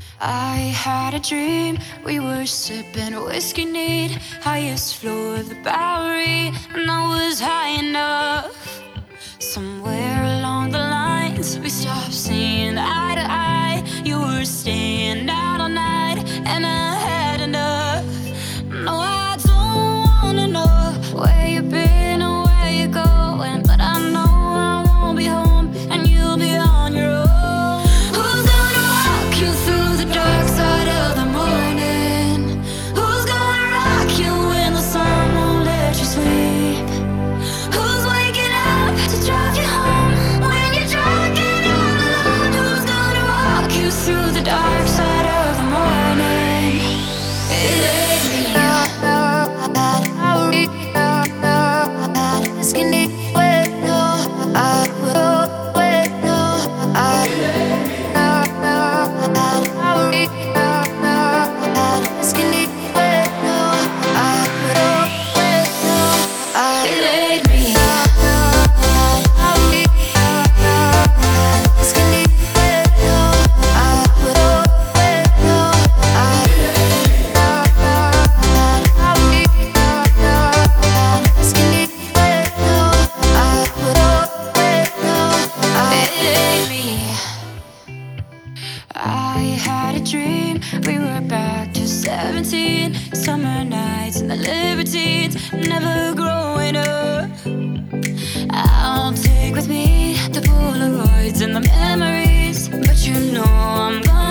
I had a dream, we were sipping whiskey neat, highest floor of the Bowery, and I was high enough. Somewhere along the lines, we stopped seeing eye to eye. You were staying out all night, and I had enough. No, I don't wanna know where you've been or where you're going, but I know I won't be home, and you'll be on your own. Who's gonna walk you through the dark side of the morning? Who's gonna rock you when the sun won't let you sleep? Who's waking up to drive you home when you're drunk and all alone? Who's gonna walk you through the dark side of the morning? It ain't me. I had a dream, we were back to 17. Summer nights and the libertines, never growing up. I'll take with me the Polaroids and the memories, but you know I'm gonna